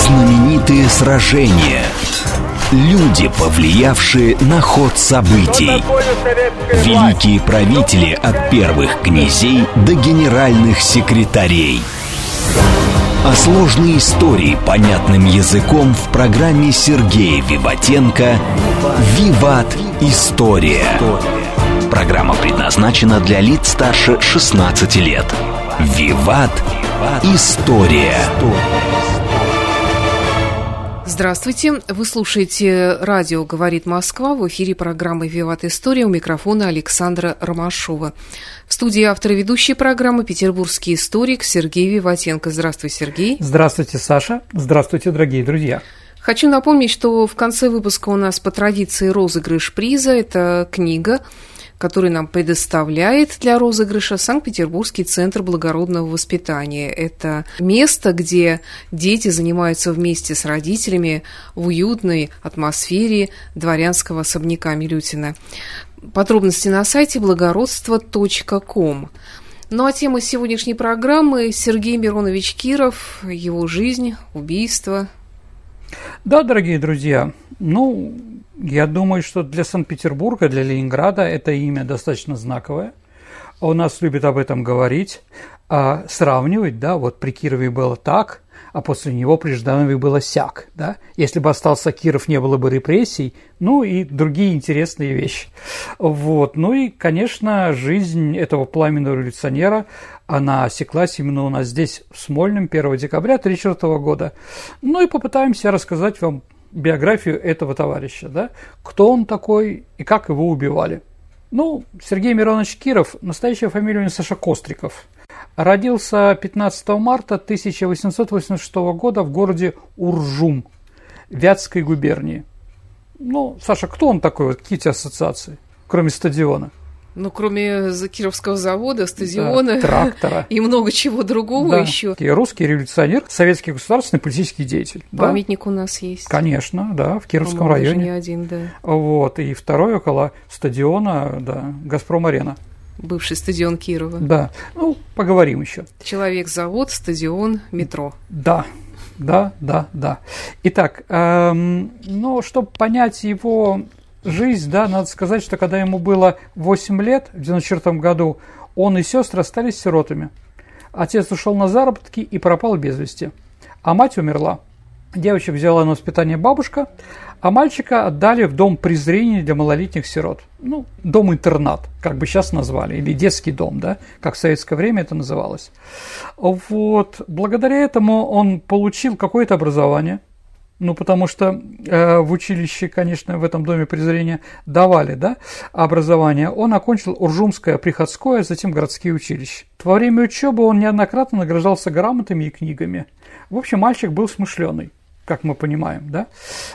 Знаменитые сражения. Люди, повлиявшие на ход событий. Великие правители от первых князей до генеральных секретарей. А сложные истории понятным языком в программе Сергея Виватенко «Виват. История». Программа предназначена для лиц старше 16 лет. «Виват. История». Здравствуйте, вы слушаете радио «Говорит Москва», в эфире программы «Виват. История», у микрофона Александра Ромашова. В студии автор и ведущей программы петербургский историк Сергей Виватенко. Здравствуй, Сергей. Здравствуйте, Саша. Здравствуйте, дорогие друзья. Хочу напомнить, что в конце выпуска у нас по традиции розыгрыш приза. Это книга, который нам предоставляет для розыгрыша Санкт-Петербургский центр благородного воспитания. Это место, где дети занимаются вместе с родителями в уютной атмосфере дворянского особняка Милютина. Подробности на сайте благородство.ком. Ну а тема сегодняшней программы — Сергей Миронович Киров, его жизнь, убийство. Да, дорогие друзья, я думаю, что для Санкт-Петербурга, для Ленинграда это имя достаточно знаковое. У нас любят об этом говорить, сравнивать, да, вот при Кирове было так, а после него при Жданове было сяк, да. Если бы остался Киров, не было бы репрессий, и другие интересные вещи. И, конечно, жизнь этого пламенного революционера, она осеклась именно у нас здесь, в Смольном, 1 декабря 1934 года. И попытаемся рассказать вам биографию этого товарища, да, кто он такой и как его убивали. Сергей Миронович Киров, настоящая фамилия у него Саша Костриков, родился 15 марта 1886 года в городе Уржум, Вятской губернии. Саша, кто он такой, какие у тебя ассоциации, кроме стадиона? Кроме Кировского завода, стадиона, да, трактора и много чего другого, да, еще. Русский революционер, советский государственный политический деятель. Памятник, да? У нас есть. Конечно, да, в Кировском районе. Даже не один, да. И второй около стадиона, да, «Газпром-арена». Бывший стадион Кирова. Да, поговорим еще. Человек-завод, стадион, метро. Да. Итак, чтобы понять его жизнь, да, надо сказать, что когда ему было 8 лет, в 1994 году, он и сестры остались сиротами. Отец ушел на заработки и пропал без вести. А мать умерла. Девочек взяла на воспитание бабушка, а мальчика отдали в дом презрения для малолетних сирот. Дом-интернат, как бы сейчас назвали, или детский дом, да, как в советское время это называлось. Благодаря этому он получил какое-то образование. Потому что в училище, конечно, в этом доме презрения давали, да, образование. Он окончил Уржумское приходское, затем городские училища. Во время учебы он неоднократно награждался грамотами и книгами. В общем, мальчик был смышленый, как мы понимаем, да.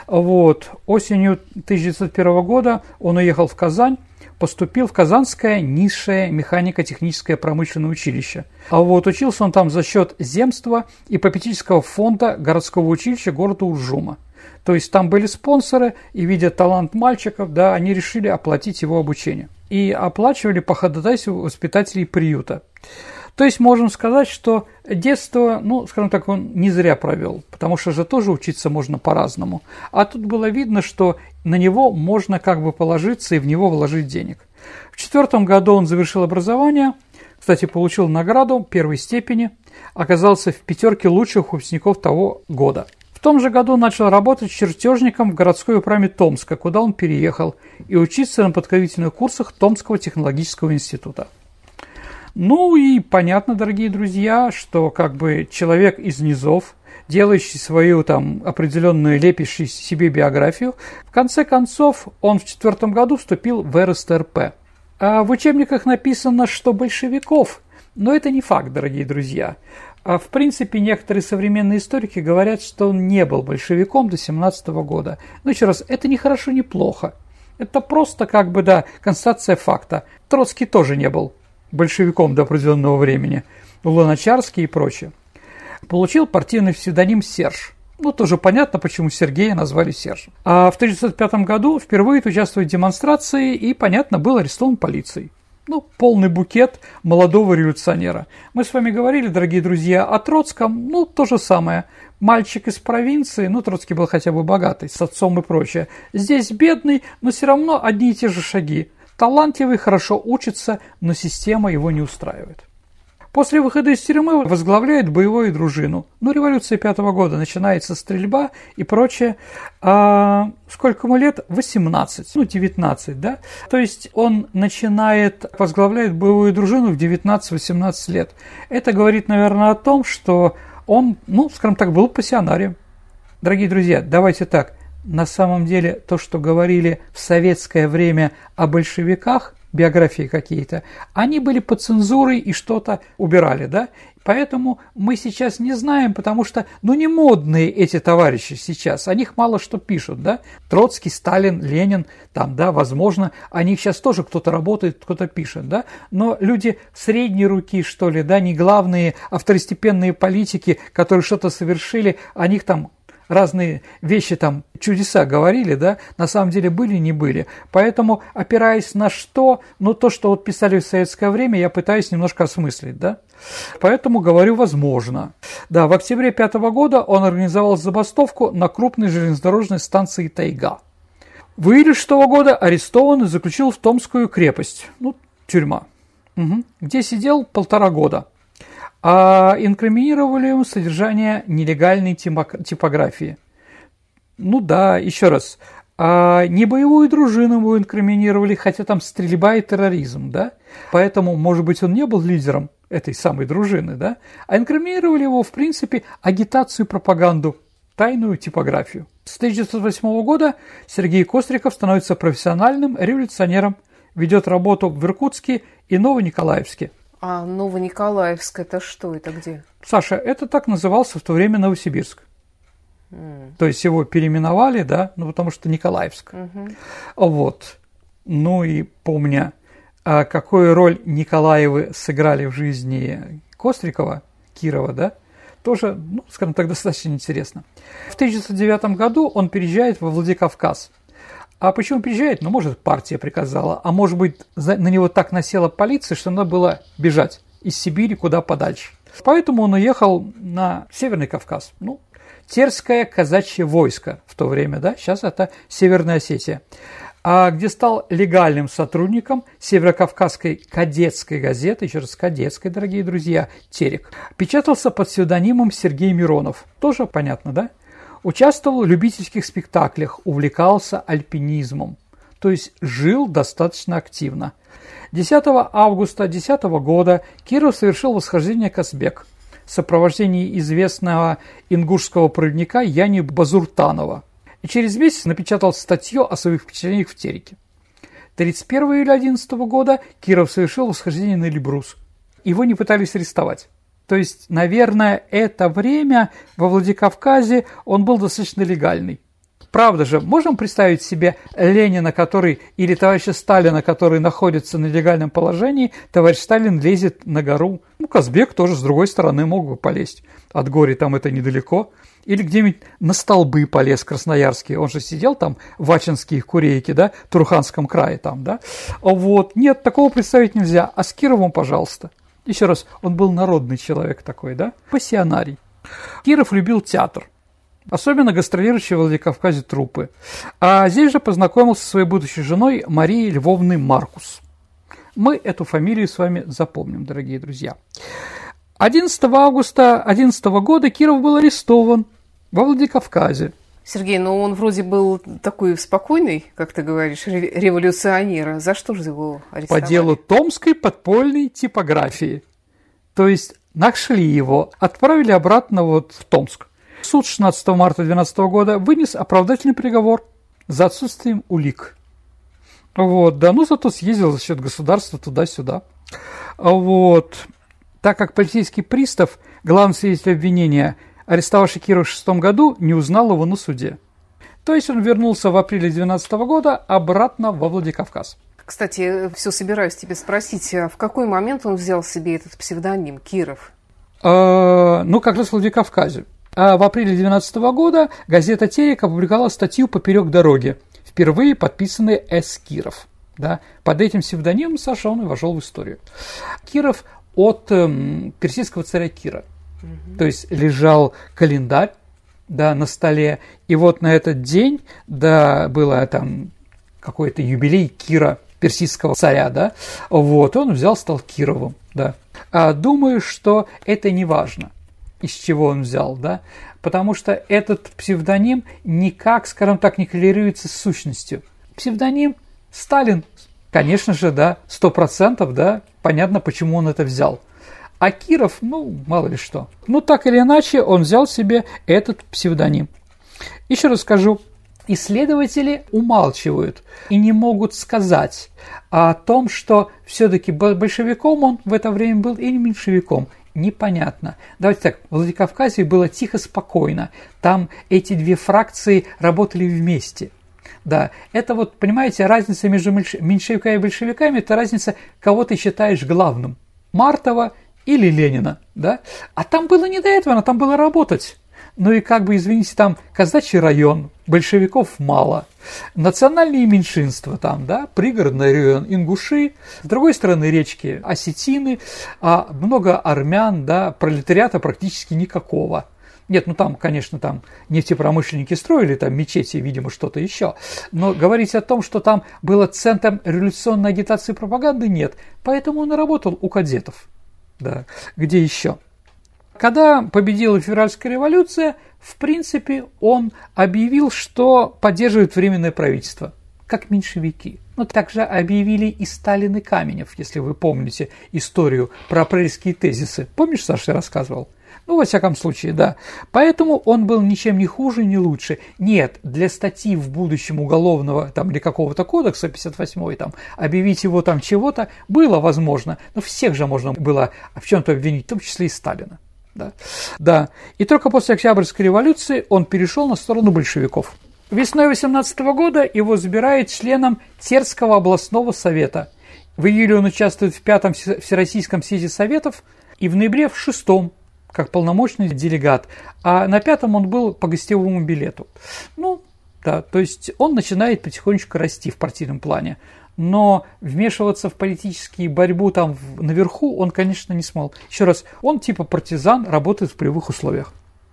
Осенью 1901 года он уехал в Казань, поступил в Казанское низшее механико-техническое промышленное училище. Учился он там за счет земства и попечительского фонда городского училища города Уржума. То есть там были спонсоры, и, видя талант мальчиков, да, они решили оплатить его обучение. И оплачивали по ходатайству воспитателей приюта. То есть можем сказать, что детство, скажем так, он не зря провел, потому что же тоже учиться можно по-разному. А тут было видно, что на него можно как бы положиться и в него вложить денег. В 1904 году он завершил образование, кстати, получил награду первой степени, оказался в 5 лучших выпускников того года. В том же году начал работать чертежником в городской управе Томска, куда он переехал, и учиться на подготовительных курсах Томского технологического института. И понятно, дорогие друзья, что как бы человек из низов, делающий свою определенную, лепящий себе биографию, в конце концов он в 1904 году вступил в РСТРП. В учебниках написано, что большевиков, но это не факт, дорогие друзья. В принципе, некоторые современные историки говорят, что он не был большевиком до 1917 года. Еще раз, это не хорошо, не плохо. Это просто констатация факта. Троцкий тоже не был большевиком до определенного времени, Луначарский и прочее. Получил партийный псевдоним Серж. Тоже понятно, почему Сергея назвали Сержем. А в 1905 году впервые участвовал в демонстрации и, понятно, был арестован полицией. полный букет молодого революционера. Мы с вами говорили, дорогие друзья, о Троцком, то же самое. Мальчик из провинции, Троцкий был хотя бы богатый, с отцом и прочее. Здесь бедный, но все равно одни и те же шаги. Талантливый, хорошо учится, но система его не устраивает. После выхода из тюрьмы возглавляет боевую дружину. Революция 5-го года, начинается стрельба и прочее. Сколько ему лет? 18, 19, да? То есть он возглавляет боевую дружину в 19-18 лет. Это говорит, наверное, о том, что он, скажем так, был пассионарием. Дорогие друзья, давайте так. На самом деле, то, что говорили в советское время о большевиках, биографии какие-то, они были под цензурой и что-то убирали, да? Поэтому мы сейчас не знаем, потому что, не модные эти товарищи сейчас, о них мало что пишут, да? Троцкий, Сталин, Ленин, возможно, о них сейчас тоже кто-то работает, кто-то пишет, да? Но люди средней руки, что ли, да, не главные, а второстепенные политики, которые что-то совершили, о них разные вещи, чудеса говорили, да, на самом деле были, не были. Поэтому, опираясь на что, то, что писали в советское время, я пытаюсь немножко осмыслить, да. Поэтому говорю «возможно». Да, в октябре 5-го года он организовал забастовку на крупной железнодорожной станции «Тайга». В июле 6-го года арестован и заключил в Томскую крепость, тюрьма, где сидел 1,5 года. А инкриминировали ему содержание нелегальной типографии. Еще раз. Не боевую дружину ему инкриминировали, хотя там стрельба и терроризм, да? Поэтому, может быть, он не был лидером этой самой дружины, да? А инкриминировали его, в принципе, агитацию и пропаганду, тайную типографию. С 1908 года Сергей Костриков становится профессиональным революционером, ведет работу в Иркутске и Новониколаевске. А Новониколаевск – это что? Это где? Sasha, это так назывался в то время Новосибирск. То есть его переименовали, да, потому что Николаевск. Вот. И помня, какую роль Николаевы сыграли в жизни Кострикова, Кирова, да, тоже, скажем так, достаточно интересно. В 1909 году он переезжает во Владикавказ. А почему переезжает? Может, партия приказала, а может быть, на него так насела полиция, что надо было бежать из Сибири куда подальше. Поэтому он уехал на Северный Кавказ. Терское казачье войско в то время, да, сейчас это Северная Осетия, где стал легальным сотрудником Северокавказской кадетской газеты, еще раз кадетской, дорогие друзья, «Терек». Печатался под псевдонимом Сергей Миронов. Тоже понятно, да? Участвовал в любительских спектаклях, увлекался альпинизмом, то есть жил достаточно активно. 10 августа 2010 года Киров совершил восхождение Казбек в сопровождении известного ингушского проводника Яни Базуртанова. И через месяц напечатал статью о своих впечатлениях в Тереке. 31 июля 2011 года Киров совершил восхождение на Эльбрус. Его не пытались арестовать. То есть, наверное, это время во Владикавказе он был достаточно легальный. Правда же, можем представить себе Ленина, или товарища Сталина, который находится на легальном положении, товарищ Сталин лезет на гору. Казбек тоже с другой стороны мог бы полезть. От Гори там это недалеко. Или где-нибудь на столбы полез Красноярский. Он же сидел там в Ачинские курейки, да, в Туруханском крае там, да. Нет, такого представить нельзя. А с Кировым, пожалуйста. Еще раз, он был народный человек такой, да, пассионарий. Киров любил театр, особенно гастролирующие в Владикавказе труппы. А здесь же познакомился со своей будущей женой Марией Львовной Маркус. Мы эту фамилию с вами запомним, дорогие друзья. 11 августа 2011 года Киров был арестован во Владикавказе. Сергей, он вроде был такой спокойный, как ты говоришь, революционер. За что же его арестовали? По делу Томской подпольной типографии. То есть нашли его, отправили обратно в Томск. Суд 16 марта 2012 года вынес оправдательный приговор за отсутствием улик. Зато съездил за счет государства туда-сюда. Так как полицейский пристав, главный свидетель обвинения, арестовавший Кирова в 2006 году, не узнал его на суде. То есть он вернулся в апреле 2012 года обратно во Владикавказ. Кстати, все собираюсь тебе спросить, в какой момент он взял себе этот псевдоним Киров? Как раз в Владикавказе. В апреле 2012 года газета «Терек» опубликовала статью «Поперек дороги», впервые подписанной С. Киров. Да? Под этим псевдонимом Саша он и вошел в историю. Киров от персидского царя Кира. То есть лежал календарь, да, на столе, и вот на этот день, да, было там какой-то юбилей Кира, персидского царя, да, вот, он взял, стал Кировым, да. Думаю, что это не важно, из чего он взял, да, потому что этот псевдоним никак, скажем так, не коррелируется с сущностью. Псевдоним Сталин, конечно же, да, 100%, да, понятно, почему он это взял. А Киров, ну, мало ли что. Ну, так или иначе, он взял себе этот псевдоним. Еще раз скажу, исследователи умалчивают и не могут сказать о том, что все-таки большевиком он в это время был или меньшевиком. Непонятно. Давайте так, в Владикавказе было тихо, спокойно. Там эти две фракции работали вместе. Да, это вот, понимаете, разница между меньшевиками и большевиками, это разница, кого ты считаешь главным. Мартова или Ленина, да? А там было не до этого, там было работать. Ну и как бы, извините, там казачий район, большевиков мало, национальные меньшинства там, да, пригородный район ингуши, с другой стороны речки осетины, много армян, да, пролетариата практически никакого. Нет, ну там, конечно, там нефтепромышленники строили, там мечети, видимо, что-то еще. Но говорить о том, что там было центром революционной агитации и пропаганды, нет. Поэтому он и работал у кадетов. Да, где еще? Когда победила февральская революция, в принципе, он объявил, что поддерживает временное правительство, как меньшевики. Но также объявили и Сталин, и Каменев, если вы помните историю про апрельские тезисы. Помнишь, Саша, я рассказывал? Ну, во всяком случае, да. Поэтому он был ничем не хуже, не лучше. Нет, для статьи в будущем уголовного там, или какого-то кодекса, 58-й, там, объявить его там чего-то было возможно, но всех же можно было в чем-то обвинить, в том числе и Сталина. Да. Да. И только после Октябрьской революции он перешел на сторону большевиков. Весной 18 года его избирают членом Терского областного совета. В июле он участвует в 5-м Всероссийском съезде Советов и в ноябре в 6-м, как полномочный делегат, а на 5-м он был по гостевому билету. Ну, да, то есть он начинает потихонечку расти в партийном плане, но вмешиваться в политическую борьбу там наверху он, конечно, не смог. Еще раз, он типа партизан, работает в полевых условиях.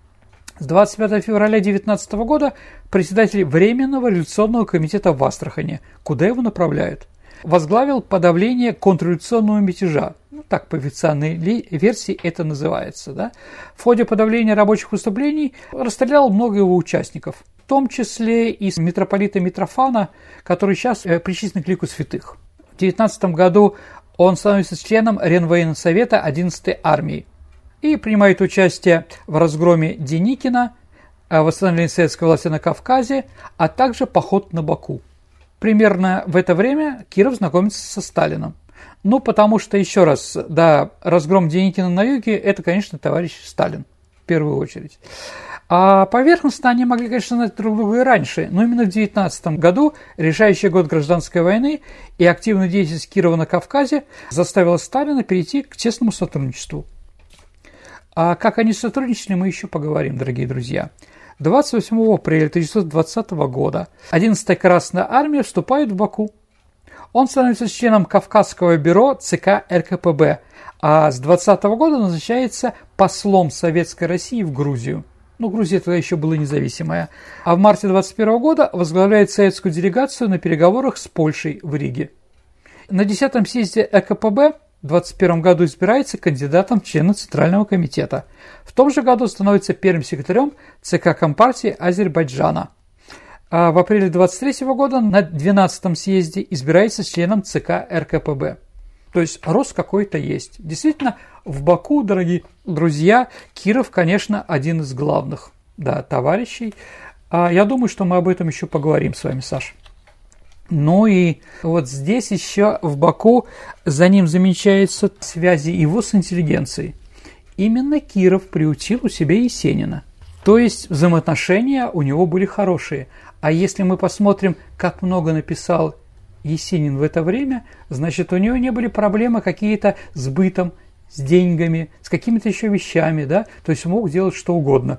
С 25 февраля 19 года председатель Временного революционного комитета в Астрахани, куда его направляют, возглавил подавление контрреволюционного мятежа. Ну, так по официальной версии это называется. Да? В ходе подавления рабочих выступлений расстрелял много его участников, в том числе и митрополита Митрофана, который сейчас причислен к лику святых. В 19 году он становится членом Ренвоенсовета 11-й армии и принимает участие в разгроме Деникина, восстановлении советской власти на Кавказе, а также поход на Баку. Примерно в это время Киров знакомится со Сталином. Ну, потому что, еще раз, да, разгром Деникина на юге – это, конечно, товарищ Сталин, в первую очередь. А поверхностно они могли, конечно, знать друг друга и раньше, но именно в 19 году, решающий год гражданской войны и активная деятельность Кирова на Кавказе заставила Сталина перейти к тесному сотрудничеству. А как они сотрудничали, мы еще поговорим, дорогие друзья. 28 апреля 1920 года 11-я Красная Армия вступает в Баку. Он становится членом Кавказского бюро ЦК РКПБ, а с 20 года назначается послом Советской России в Грузию. Ну, Грузия тогда еще была независимая. А в марте 21 года возглавляет советскую делегацию на переговорах с Польшей в Риге. На 10-м съезде РКПБ в 1921 году избирается кандидатом в члена Центрального комитета. В том же году становится первым секретарем ЦК Компартии Азербайджана. А в апреле 1923 года на 12-м съезде избирается членом ЦК РКПБ. То есть рост какой-то есть. Действительно, в Баку, дорогие друзья, Киров, конечно, один из главных, да, товарищей. Я думаю, что мы об этом еще поговорим с вами, Саша. Ну и вот здесь еще в Баку за ним замечаются связи его с интеллигенцией. Именно Киров приучил у себя Есенина. То есть взаимоотношения у него были хорошие. А если мы посмотрим, как много написал Есенин в это время, значит, у него не были проблемы какие-то с бытом, с деньгами, с какими-то еще вещами, да, то есть он мог делать что угодно.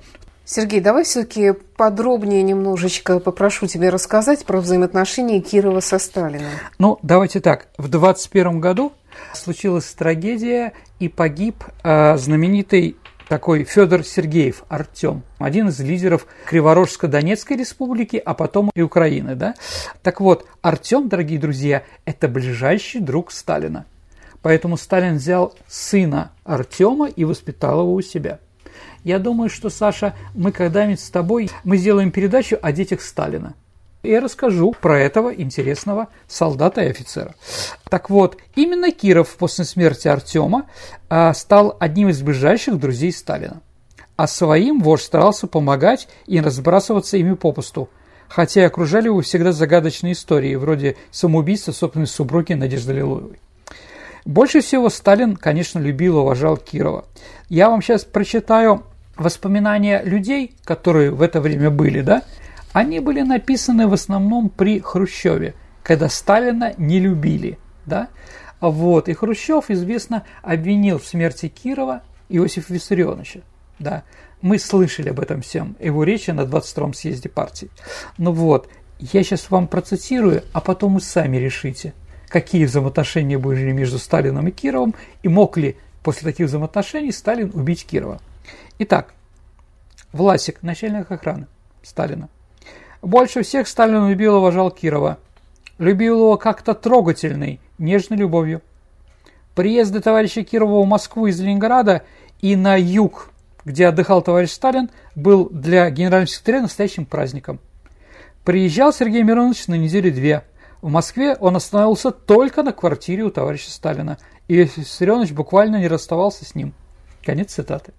Сергей, давай все-таки подробнее немножечко попрошу тебя рассказать про взаимоотношения Кирова со Сталиным. Ну, давайте так. В 1921 году случилась трагедия, и погиб знаменитый такой Федор Сергеев, Артем, один из лидеров Криворожско-Донецкой республики, а потом и Украины. Да? Так вот, Артем, дорогие друзья, это ближайший друг Сталина. Поэтому Сталин взял сына Артема и воспитал его у себя. Я думаю, что, Саша, мы когда-нибудь с тобой сделаем передачу о детях Сталина. И я расскажу про этого интересного солдата и офицера. Так вот, именно Киров после смерти Артема стал одним из ближайших друзей Сталина. А своим вождь старался помогать и не разбрасываться ими попусту. Хотя окружали его всегда загадочные истории, вроде самоубийства собственной супруги Надежды Лилуевой. Больше всего Сталин, конечно, любил и уважал Кирова. Я вам сейчас прочитаю воспоминания людей, которые в это время были, да? Они были написаны в основном при Хрущеве, когда Сталина не любили, да? Вот, и Хрущев, известно, обвинил в смерти Кирова Иосифа Виссарионовича, да? Мы слышали об этом всем, его речи на 22-м съезде партии. Ну вот, я сейчас вам процитирую, а потом вы сами решите, какие взаимоотношения были между Сталином и Кировым, и мог ли после таких взаимоотношений Сталин убить Кирова. Итак, Власик, начальник охраны Сталина. Больше всех Сталин любил и уважал Кирова. Любил его как-то трогательной, нежной любовью. Приезды товарища Кирова в Москву из Ленинграда и на юг, где отдыхал товарищ Сталин, был для генерального секретаря настоящим праздником. Приезжал Сергей Миронович на неделю-две. В Москве он остановился только на квартире у товарища Сталина, и Иосиф Виссарионович буквально не расставался с ним. Конец цитаты.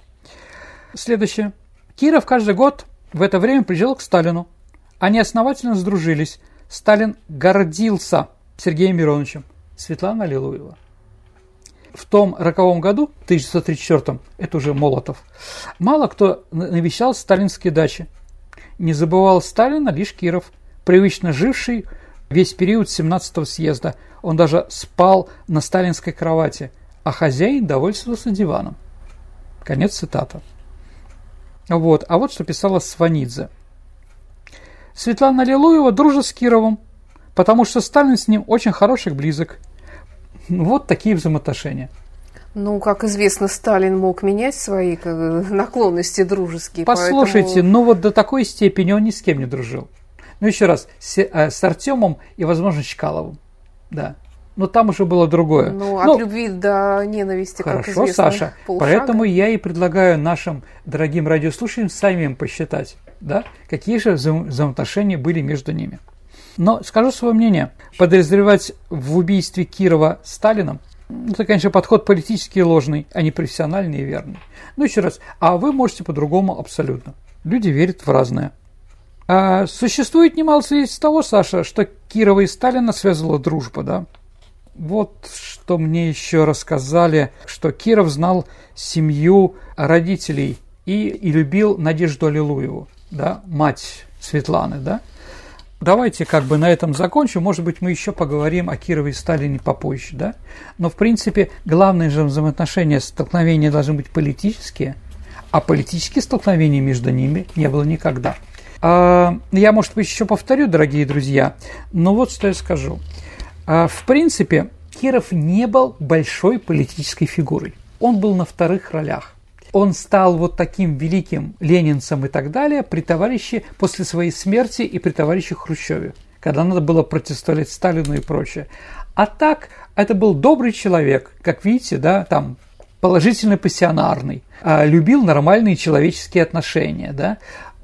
Следующее. Киров каждый год в это время приезжал к Сталину. Они основательно сдружились. Сталин гордился Сергеем Мироновичем. Светлана Аллилуева. В том роковом году, 1934, это уже Молотов, мало кто навещал сталинские дачи. Не забывал Сталина лишь Киров, привычно живший весь период 17-го съезда. Он даже спал на сталинской кровати, а хозяин довольствовался диваном. Конец цитаты. Вот. А вот что писала Сванидзе. Светлана Аллилуева дружит с Кировым, потому что Сталин с ним очень хороший и близок. Вот такие взаимоотношения. Ну, как известно, Сталин мог менять свои наклонности дружеские. Послушайте, поэтому... ну вот до такой степени он ни с кем не дружил. Ну, еще раз, с Артемом и, возможно, Чкаловым. Да. Но там уже было другое. Ну, от любви до ненависти, хорошо, как известно, Саша, полшага. Поэтому я и предлагаю нашим дорогим радиослушателям самим посчитать, да, какие же взаимоотношения были между ними. Но скажу свое мнение. Подозревать в убийстве Кирова Сталином – это, конечно, подход политически ложный, а не профессиональный и верный. Ну, еще раз, а вы можете по-другому абсолютно. Люди верят в разное. Существует немало свидетельств того, Саша, что Кирова и Сталина связывала дружба, да. Вот что мне еще рассказали, что Киров знал семью родителей и любил Надежду Аллилуеву, да, мать Светланы, да. Давайте как бы на этом закончим, может быть, мы еще поговорим о Кирове и Сталине попозже, да. Но, в принципе, главные же взаимоотношения, столкновения должны быть политические, а политические столкновения между ними не было никогда. Я, может быть, еще повторю, дорогие друзья, но вот что я скажу. В принципе, Киров не был большой политической фигурой. Он был на вторых ролях. Он стал вот таким великим ленинцем и так далее при товарище после своей смерти и при товарище Хрущеве, когда надо было противостоять Сталину и прочее. А так, это был добрый человек, как видите, да, там, положительно пассионарный, любил нормальные человеческие отношения, да,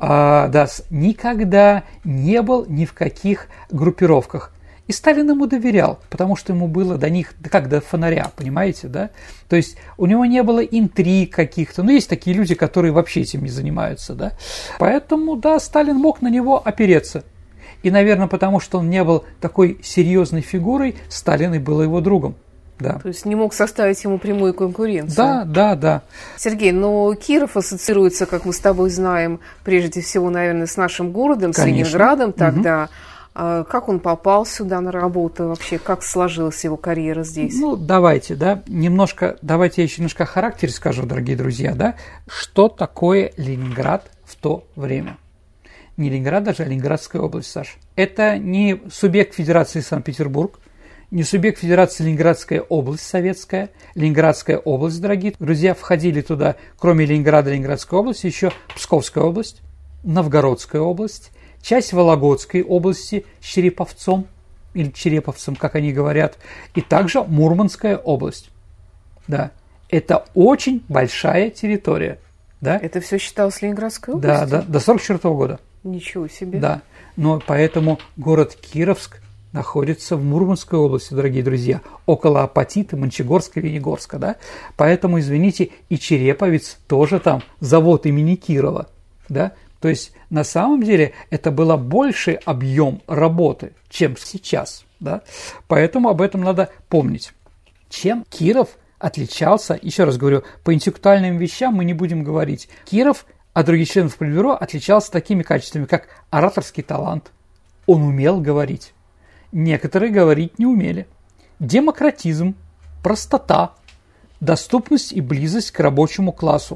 никогда не был ни в каких группировках. И Сталин ему доверял, потому что ему было до них как до фонаря, понимаете, да? То есть у него не было интриг каких-то. Ну, есть такие люди, которые вообще этим не занимаются, да? Поэтому, да, Сталин мог на него опереться. И, наверное, потому что он не был такой серьезной фигурой, Сталин и был его другом. Да. То есть не мог составить ему прямую конкуренцию. Да. Сергей, но Киров ассоциируется, как мы с тобой знаем, прежде всего, наверное, с нашим городом, конечно, с Ленинградом тогда. Как он попал сюда на работу вообще? Как сложилась его карьера здесь? Ну, давайте я еще немножко о характере скажу, дорогие друзья, да? Что такое Ленинград в то время? Не Ленинград даже, а Ленинградская область, Саш. Это не субъект Федерации Санкт-Петербург, не субъект Федерации Ленинградская область советская. Ленинградская область, дорогие друзья, входили туда, кроме Ленинграда и Ленинградской области, еще Псковская область, Новгородская область, часть Вологодской области с Череповцом, или Череповцем, как они говорят, и также Мурманская область. Да, это очень большая территория. Да? Это все считалось Ленинградской областью? Да, до 1944 года. Ничего себе. Да, но поэтому город Кировск находится в Мурманской области, дорогие друзья, около Апатиты, Мончегорска, Венегорска, да? Поэтому, извините, и Череповец тоже там, завод имени Кирова, да? То есть, на самом деле, это был больший объем работы, чем сейчас, да? Поэтому об этом надо помнить. Чем Киров отличался, еще раз говорю, по интеллектуальным вещам мы не будем говорить. Киров от других членов Политбюро отличался такими качествами, как ораторский талант. Он умел говорить. Некоторые говорить не умели. Демократизм, простота, доступность и близость к рабочему классу.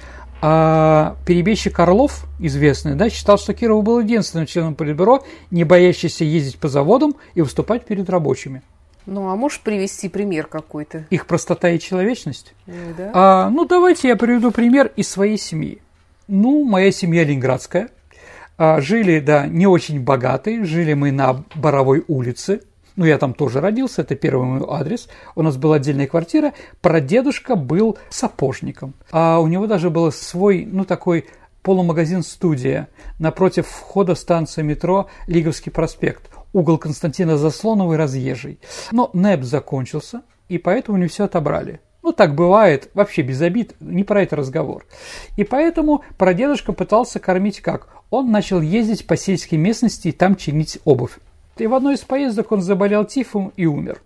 А перебежчик Орлов, известный, да, считал, что Киров был единственным членом Политбюро, не боящийся ездить по заводам и выступать перед рабочими. Ну, а можешь привести пример какой-то? Их простота и человечность? Да. Давайте я приведу пример из своей семьи. Моя семья ленинградская. Жили, да, не очень богатые. Жили мы на Боровой улице. Я там тоже родился, это первый мой адрес. У нас была отдельная квартира. Прадедушка был сапожником. У него даже был свой, такой полумагазин-студия напротив входа станции метро Лиговский проспект. Угол Константина Заслонова и Разъезжий. Но НЭП закончился, и поэтому не все отобрали. Так бывает, вообще без обид, не про это разговор. И поэтому прадедушка пытался кормить как? Он начал ездить по сельской местности и там чинить обувь. И в одной из поездок он заболел тифом и умер.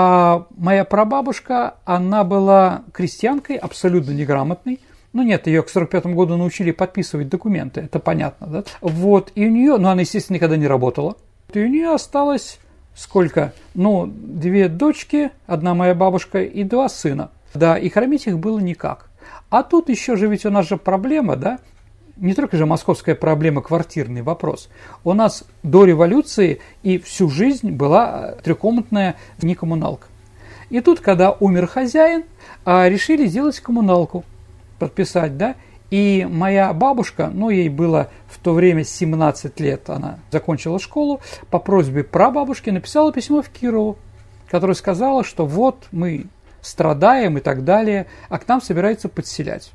А моя прабабушка, она была крестьянкой, абсолютно неграмотной. Нет, ее к 1945 году научили подписывать документы, это понятно, да? И у нее, она, естественно, никогда не работала. И у нее осталось сколько? 2 дочки, 1 моя бабушка и 2 сына. Да, и кормить их было никак. А тут еще же ведь у нас же проблема, да? Не только же московская проблема, квартирный вопрос. У нас до революции и всю жизнь была трехкомнатная некоммуналка. И тут, когда умер хозяин, решили сделать коммуналку, подписать, да? И моя бабушка, ей было в то время 17 лет, она закончила школу, по просьбе прабабушки написала письмо в Кирову, которое сказала, что вот мы страдаем и так далее, а к нам собираются подселять.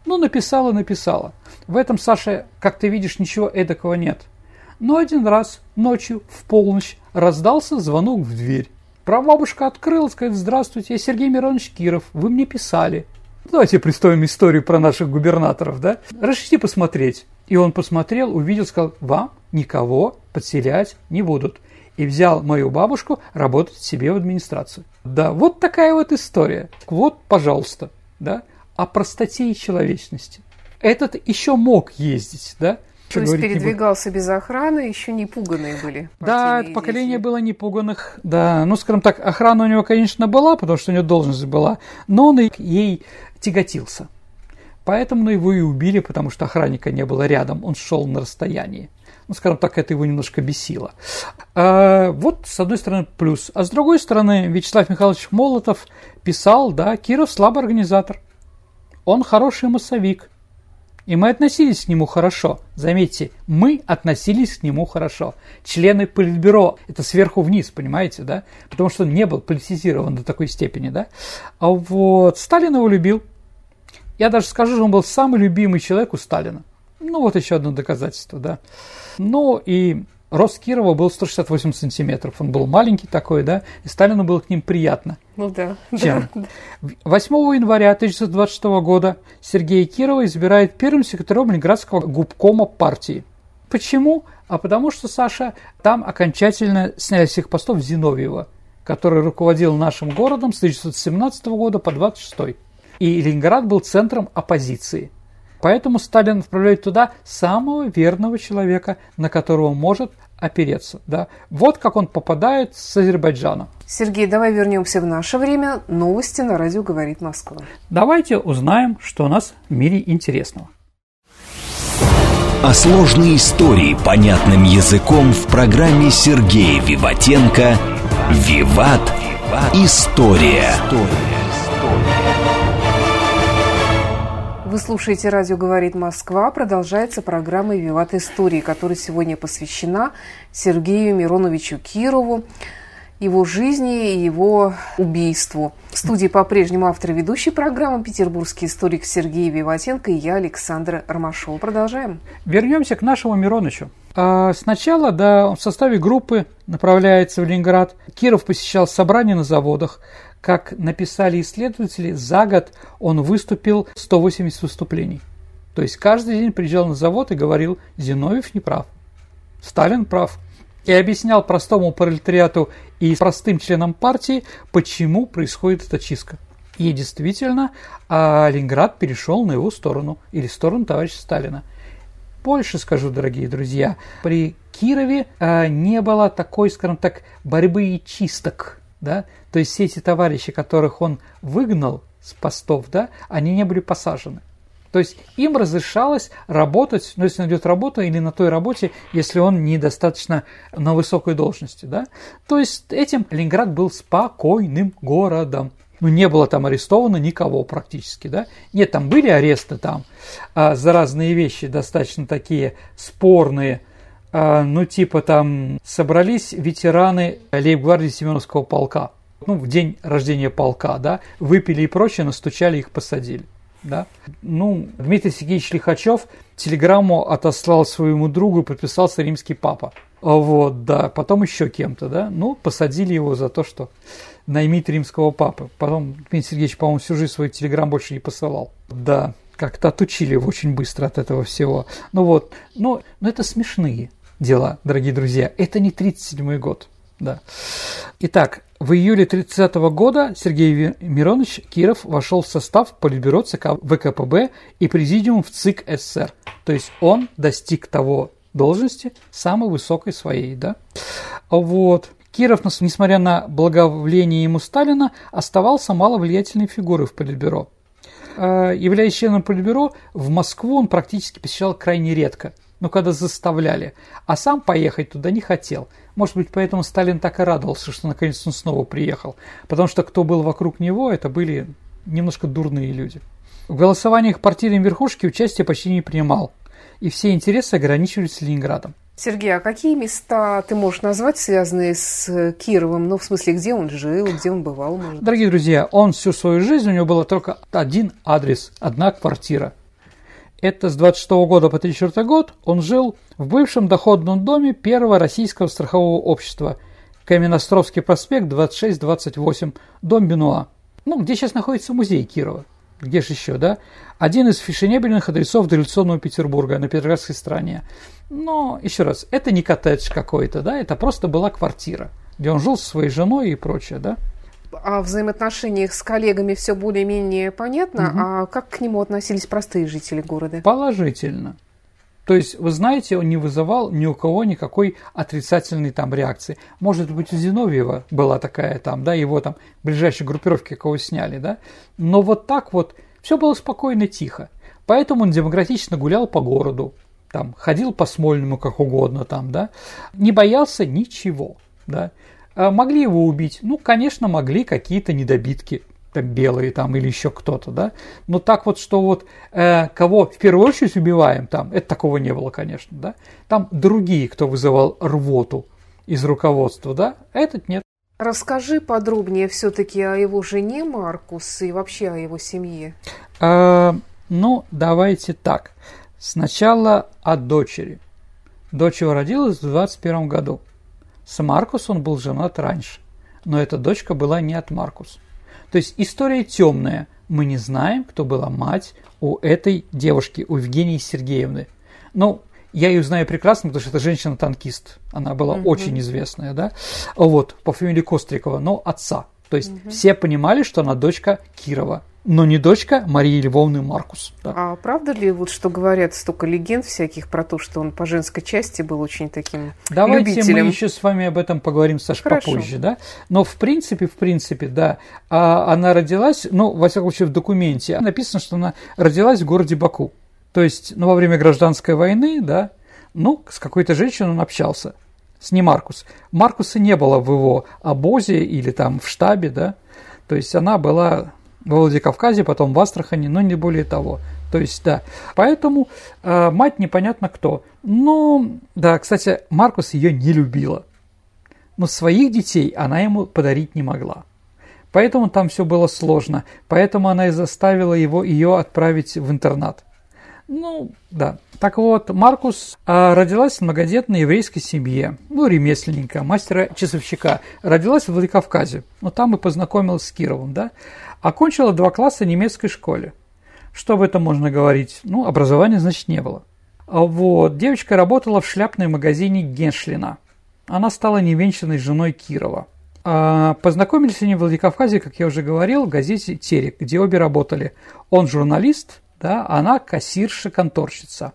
Написала. В этом, Саша, как ты видишь, ничего эдакого нет. Но один раз ночью в полночь раздался звонок в дверь. Прабабушка открыла, сказала: «Здравствуйте, я Сергей Миронович Киров, вы мне писали». Давайте представим историю про наших губернаторов, да? Разрешите посмотреть. И он посмотрел, увидел, сказал: «Вам никого подселять не будут». И взял мою бабушку работать себе в администрацию. Да, вот такая вот история. Вот, пожалуйста, да, о простоте и человечности. Этот еще мог ездить, да? То есть передвигался без охраны, еще не пуганые были. Да, это поколение было непуганных. Да, скажем так, охрана у него, конечно, была, потому что у него должность была, но он ей тяготился. Поэтому его и убили, потому что охранника не было рядом, он шел на расстоянии. Скажем так, это его немножко бесило. Вот, с одной стороны, плюс. А с другой стороны, Вячеслав Михайлович Молотов писал, да, Киров слабый организатор. Он хороший массовик. И мы относились к нему хорошо. Заметьте, мы относились к нему хорошо. Члены Политбюро, это сверху вниз, понимаете, да? Потому что он не был политизирован до такой степени, да? А вот Сталин его любил. Я даже скажу, что он был самый любимый человек у Сталина. Вот еще одно доказательство, да. И рост Кирова был 168 сантиметров. Он был маленький такой, да, и Сталину было к ним приятно. Да. Чем? 8 января 1926 года Сергея Кирова избирает первым секретарем Ленинградского губкома партии. Почему? Потому что, Саша, там окончательно сняли всех постов Зиновьева, который руководил нашим городом с 1917 года по 1926. И Ленинград был центром оппозиции. Поэтому Сталин отправляет туда самого верного человека, на которого может опереться. Да? Вот как он попадает с Азербайджана. Сергей, давай вернемся в наше время. Новости на радио «Говорит Москва». Давайте узнаем, что у нас в мире интересного. А сложные истории понятным языком в программе Сергея Виватенко «Виват. История». Вы слушаете «Радио говорит Москва». Продолжается программа «Виват. Истории», которая сегодня посвящена Сергею Мироновичу Кирову, его жизни и его убийству. В студии по-прежнему автор и ведущий программы петербургский историк Сергей Виватенко и я, Александра Ромашова. Продолжаем. Вернемся к нашему Миронычу. Сначала, он в составе группы направляется в Ленинград. Киров посещал собрания на заводах. Как написали исследователи, за год он выступил 180 выступлений. То есть каждый день приезжал на завод и говорил: Зиновьев не прав, Сталин прав. И объяснял простому пролетариату и простым членам партии, почему происходит эта чистка. И действительно, Ленинград перешел на его сторону, или сторону товарища Сталина. Больше скажу, дорогие друзья, при Кирове не было такой, скажем так, борьбы и чисток. Да? То есть все эти товарищи, которых он выгнал с постов, они не были посажены. То есть им разрешалось работать, если он идет работу, или на той работе, если он недостаточно на высокой должности. Да? То есть этим Ленинград был спокойным городом. Не было там арестовано никого практически. Да? Нет, там были аресты за разные вещи, достаточно такие спорные. Собрались ветераны лейб-гвардии Семеновского полка. В день рождения полка, выпили и прочее, настучали, их посадили. Да? Дмитрий Сергеевич Лихачев телеграмму отослал своему другу и подписался римский папа. Потом еще кем-то, посадили его за то, что наймит римского папы. Потом Дмитрий Сергеевич, по-моему, всю жизнь свою телеграмму больше не посылал. Как-то отучили его очень быстро от этого всего. Но это смешные дела, дорогие друзья. Это не 1937 год. Да. Итак, в июле 1930 года Сергей Миронович Киров вошел в состав Политбюро ЦК ВКПБ и Президиум в ЦИК СССР. То есть он достиг того должности самой высокой своей. Да? Киров, несмотря на благоволение ему Сталина, оставался маловлиятельной фигурой в Политбюро. Являясь членом Политбюро, в Москву он практически посещал крайне редко, когда заставляли, а сам поехать туда не хотел. Может быть, поэтому Сталин так и радовался, что наконец он снова приехал, потому что кто был вокруг него, это были немножко дурные люди. В голосованиях партийной верхушки участие почти не принимал, и все интересы ограничивались Ленинградом. Сергей, а какие места ты можешь назвать, связанные с Кировым? В смысле, где он жил, где он бывал? Дорогие друзья, он всю свою жизнь, у него было только один адрес, одна квартира. Это с 26 года по 34 год он жил в бывшем доходном доме Первого российского страхового общества, Каменноостровский проспект, 26-28, дом Бенуа. Где сейчас находится музей Кирова. Где же еще, да? Один из фешенебельных адресов дореволюционного Петербурга на Петроградской стороне. Но, еще раз, это не коттедж какой-то, да? Это просто была квартира, где он жил со своей женой и прочее, да? О взаимоотношениях с коллегами все более-менее понятно, а как к нему относились простые жители города? Положительно. То есть, вы знаете, он не вызывал ни у кого никакой отрицательной реакции. Может быть, у Зиновьева была такая его ближайшие группировки, кого сняли, да? Но все было спокойно, тихо. Поэтому он демократично гулял по городу, ходил по Смольному как угодно, не боялся ничего, да? Могли его убить? Конечно, могли какие-то недобитки, белые или еще кто-то, да? Но кого в первую очередь убиваем, это такого не было, конечно, да? Там другие, кто вызывал рвоту из руководства, да? Этот нет. Расскажи подробнее все-таки о его жене Маркус и вообще о его семье. Давайте так. Сначала о дочери. Дочь его родилась в 21 году. С Маркус он был женат раньше, но эта дочка была не от Маркус. То есть история темная. Мы не знаем, кто была мать у этой девушки, у Евгении Сергеевны. Я ее знаю прекрасно, потому что это женщина-танкист. Она была очень известная, да? По фамилии Кострикова, но отца То есть все понимали, что она дочка Кирова, но не дочка Марии Львовны Маркус. Да. А правда ли, вот что говорят столько легенд всяких про то, что он по женской части был очень таким Давайте любителем? мы еще с вами об этом поговорим, Саш, попозже, да? Но в принципе, да, она родилась, ну, во всяком случае, в документе написано, что она родилась в городе Баку. То есть, ну, во время гражданской войны, да, ну, с какой-то женщиной он общался, с ней Маркус. Маркуса не было в его обозе или там в штабе, да, то есть она была во Владикавказе, потом в Астрахани, но не более того. То есть, да, поэтому мать непонятно кто. Но, да, кстати, Маркус ее не любила. Но своих детей она ему подарить не могла. Поэтому там все было сложно. Поэтому она и заставила ее отправить в интернат. Ну, да. Так вот, Маркус родилась в многодетной еврейской семье, ну, ремесленника, мастера-часовщика. Родилась в Владикавказе. Ну, там и познакомилась с Кировым, да. Окончила 2 класса в немецкой школе. Что об этом можно говорить? Ну, образования, значит, не было. Вот. Девочка работала в шляпном магазине Геншлина. Она стала невенчанной женой Кирова. Познакомились они в Владикавказе, как я уже говорил, в газете «Терек», где обе работали. Он журналист, да, она кассирша-конторщица.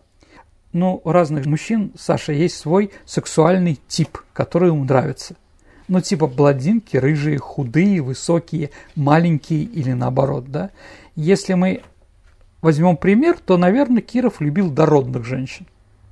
Ну, у разных мужчин, Саша, есть свой сексуальный тип, который ему нравится. Ну, типа блондинки, рыжие, худые, высокие, маленькие или наоборот, да. Если мы возьмем пример, то, наверное, Киров любил дородных женщин.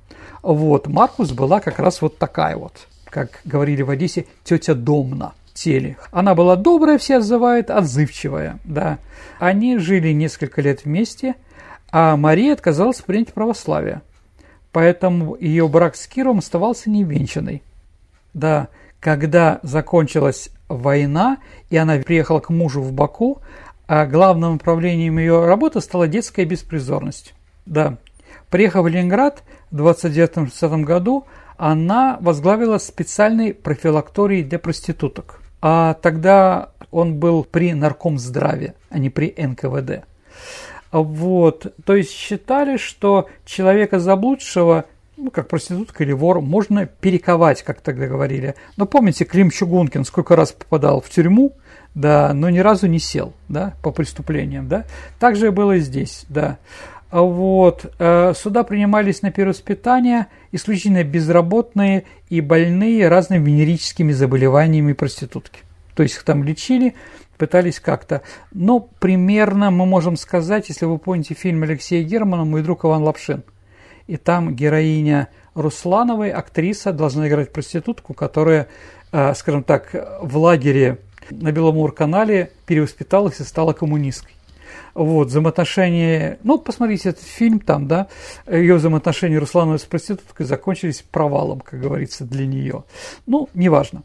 Вот, Маркус была как раз вот такая вот, как говорили в Одессе, тетя Домна. Теле. Она была добрая, все отзывают, отзывчивая, да. Они жили несколько лет вместе, а Мария отказалась принять православие. Поэтому ее брак с Кировым оставался невенчанный. Да, когда закончилась война, и она приехала к мужу в Баку, а главным направлением ее работы стала детская беспризорность. Да. Приехав в Ленинград в 1929-1930 году, она возглавила специальный профилакторий для проституток. А тогда он был при Наркомздраве, а не при НКВД. Вот. То есть считали, что человека заблудшего, ну, как проститутка или вор, можно перековать, как тогда говорили. Но помните, Клим Чугункин сколько раз попадал в тюрьму, да, но ни разу не сел, да, по преступлениям, да. Так же было и здесь, да. Вот. Сюда принимались на перевоспитание исключительно безработные и больные разными венерическими заболеваниями проститутки. То есть их там лечили, пытались как-то. Но примерно мы можем сказать, если вы помните фильм Алексея Германа «Мой друг Иван Лапшин». И там героиня Руслановой, актриса, должна играть проститутку, которая, скажем так, в лагере на Беломор-канале перевоспиталась и стала коммунисткой. Вот, взаимоотношения, ну, посмотрите этот фильм, там, да, ее взаимоотношения Руслановой с проституткой закончились провалом, как говорится, для нее. Ну, неважно.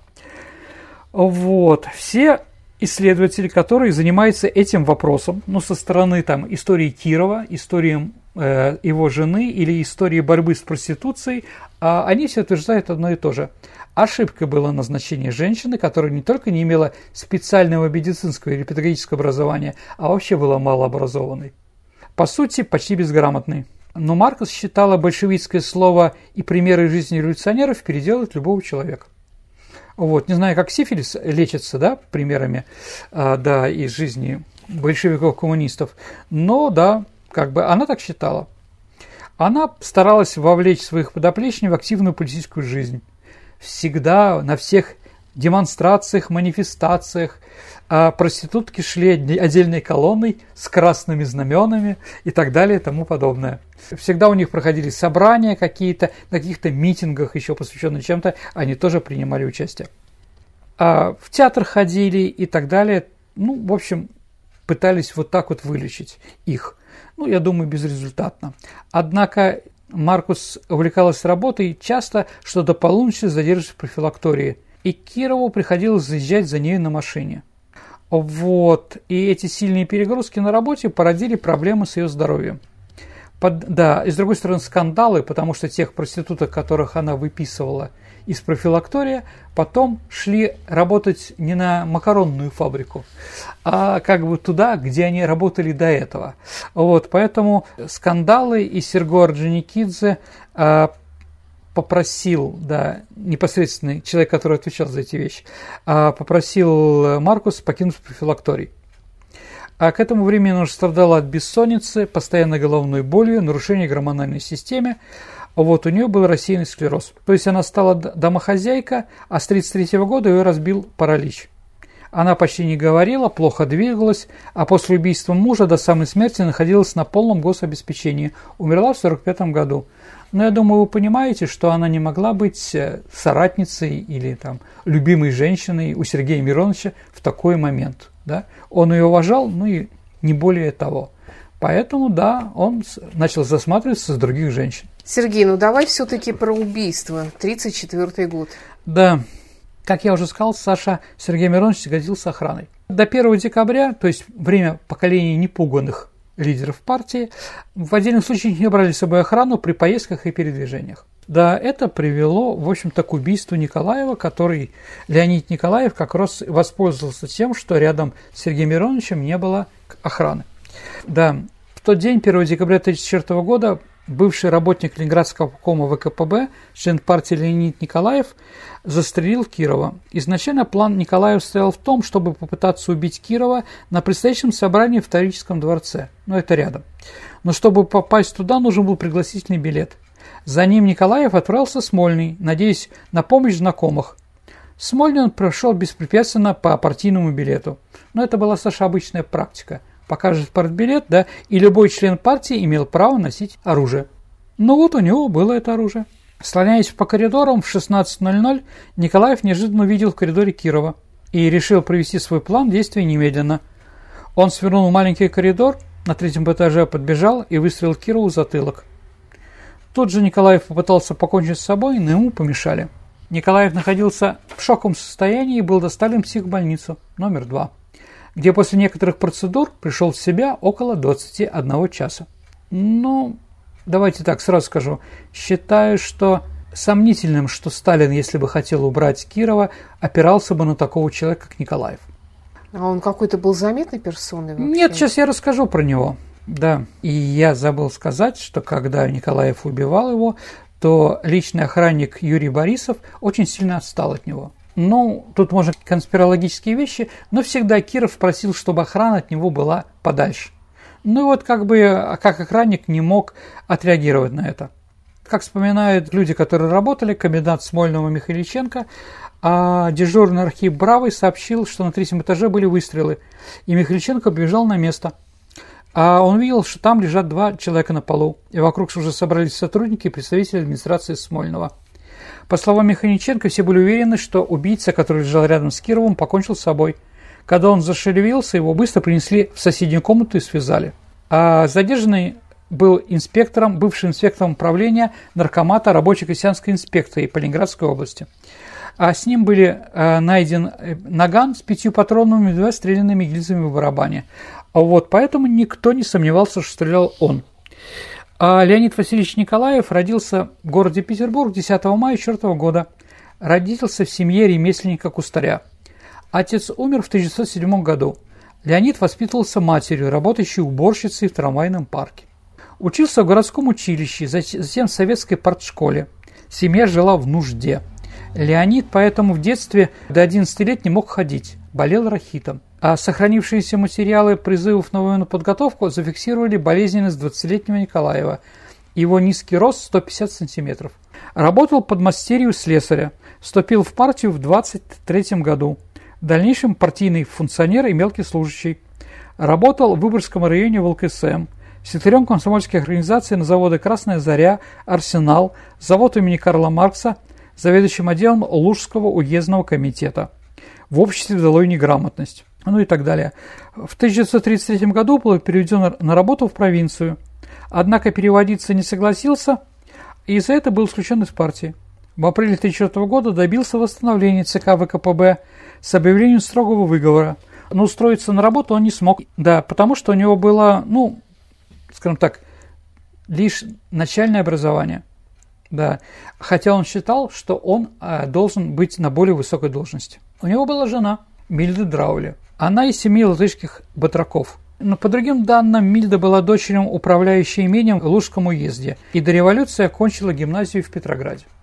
Вот, все исследователи, которые занимаются этим вопросом, ну, со стороны, там, истории Кирова, истории его жены или истории борьбы с проституцией, они все утверждают одно и то же. Ошибкой было назначение женщины, которая не только не имела специального медицинского или педагогического образования, а вообще была малообразованной. По сути, почти безграмотной. Но Маркус считала большевистское слово и примеры жизни революционеров переделать любого человека. Вот, не знаю, как сифилис лечится, да, примерами, да, из жизни большевиков-коммунистов, но, да, как бы она так считала. Она старалась вовлечь своих подопечных в активную политическую жизнь. Всегда на всех демонстрациях, манифестациях проститутки шли отдельной колонной с красными знаменами и так далее и тому подобное. Всегда у них проходили собрания какие-то, на каких-то митингах, еще посвященных чем-то, они тоже принимали участие. В театр ходили и так далее. Ну, в общем, пытались вот так вот вылечить их. Ну, я думаю, безрезультатно. Однако Маркус увлекалась работой часто, что до полуночи задерживалась в профилактории. И Кирову приходилось заезжать за ней на машине. Вот. И эти сильные перегрузки на работе породили проблемы с ее здоровьем. Да, и с другой стороны скандалы, потому что тех проституток, которых она выписывала из профилактория, потом шли работать не на макаронную фабрику, а как бы туда, где они работали до этого. Вот, поэтому скандалы, и Серго Орджоникидзе попросил, да, непосредственный человек, который отвечал за эти вещи, попросил Маркус покинуть профилакторий. А к этому времени он уже страдал от бессонницы, постоянной головной болью, нарушения гормональной системы. Вот у нее был рассеянный склероз. То есть она стала домохозяйка, а с 1933 года ее разбил паралич. Она почти не говорила, плохо двигалась, а после убийства мужа до самой смерти находилась на полном гособеспечении. Умерла в 1945 году. Но я думаю, вы понимаете, что она не могла быть соратницей или там, любимой женщиной у Сергея Мироновича в такой момент. Да? Он ее уважал, ну и не более того. Поэтому, да, он начал засматриваться с других женщин. Сергей, ну давай все-таки про убийство. 1934 год. Да. Как я уже сказал, Саша Сергей Миронович годился охраной. До 1 декабря, то есть время поколения непуганных лидеров партии, в отдельных случаях не брали с собой охрану при поездках и передвижениях. Да, это привело, в общем-то, к убийству Николаева, который Леонид Николаев как раз воспользовался тем, что рядом с Сергеем Мироновичем не было охраны. Да, в тот день, 1 декабря 1934 года, бывший работник Ленинградского обкома ВКПБ, член партии Леонид Николаев, застрелил Кирова. Изначально план Николаева стоял в том, чтобы попытаться убить Кирова на предстоящем собрании в Таврическом дворце. Но это рядом. Но чтобы попасть туда, нужен был пригласительный билет. За ним Николаев отправился в Смольный, надеясь на помощь знакомых. В Смольный он прошел беспрепятственно по партийному билету. Но это была, Саша, обычная практика. Покажет партбилет, да, и любой член партии имел право носить оружие. Ну вот у него было это оружие. Слоняясь по коридорам, в 16:00 Николаев неожиданно увидел в коридоре Кирова и решил провести свой план действий немедленно. Он свернул в маленький коридор, на 3-м этаже подбежал и выстрелил Кирову в затылок. Тут же Николаев попытался покончить с собой, но ему помешали. Николаев находился в шоковом состоянии и был доставлен в психбольницу номер 2, где после некоторых процедур пришел в себя около 21 часа. Ну, давайте так, сразу скажу. Считаю, что сомнительным, что Сталин, если бы хотел убрать Кирова, опирался бы на такого человека, как Николаев. А он какой-то был заметной персоной вообще? Нет, сейчас я расскажу про него. Да, и я забыл сказать, что когда Николаев убивал его, то личный охранник Юрий Борисов очень сильно отстал от него. Ну, тут можно конспирологические вещи, но всегда Киров просил, чтобы охрана от него была подальше. Ну и вот как охранник не мог отреагировать на это. Как вспоминают люди, которые работали, комендант Смольного Михайличенко, а дежурный Архип Бравый сообщил, что на 3-м этаже были выстрелы, и Михайличенко побежал на место. А он видел, что там лежат 2 человека на полу, и вокруг уже собрались сотрудники и представители администрации Смольного. По словам Михайличенко, все были уверены, что убийца, который лежал рядом с Кировым, покончил с собой. Когда он зашевелился, его быстро принесли в соседнюю комнату и связали. А задержанный был бывшим инспектором управления наркомата рабоче-крестьянской инспекции по Ленинградской области. А с ним были найден наган с 5 патронами и 2 стрелянными гильзами в барабане. Вот, поэтому никто не сомневался, что стрелял он. А Леонид Васильевич Николаев родился в городе Петербург 10 мая 1904 года. Родился в семье ремесленника-кустаря. Отец умер в 1907 году. Леонид воспитывался матерью, работающей уборщицей в трамвайном парке. Учился в городском училище, затем в советской партшколе. Семья жила в нужде. Леонид поэтому в детстве до 11 лет не мог ходить, болел рахитом. А сохранившиеся материалы призывов на военную подготовку зафиксировали болезненность 20-летнего Николаева. Его низкий рост 150 сантиметров. Работал подмастерью слесаря. Вступил в партию в 1923 году. В дальнейшем партийный функционер и мелкий служащий. Работал в Выборгском районе в ЛКСМ. Секретарем комсомольских организаций на заводы «Красная Заря», «Арсенал», завод имени Карла Маркса, заведующим отделом Лужского уездного комитета. В обществе «Долой неграмотность». Ну и так далее. В 1933 году был переведен на работу в провинцию. Однако переводиться не согласился, и за это был исключен из партии. В апреле 1934 года добился восстановления ЦК ВКПБ с объявлением строгого выговора. Но устроиться на работу он не смог. Да, потому что у него было, скажем так, лишь начальное образование. Да, хотя он считал, что он должен быть на более высокой должности. У него была жена Мильда Драули. Она из семьи латышских батраков. Но по другим данным, Мильда была дочерью управляющей имением в Лужском уезде и до революции окончила гимназию в Петрограде.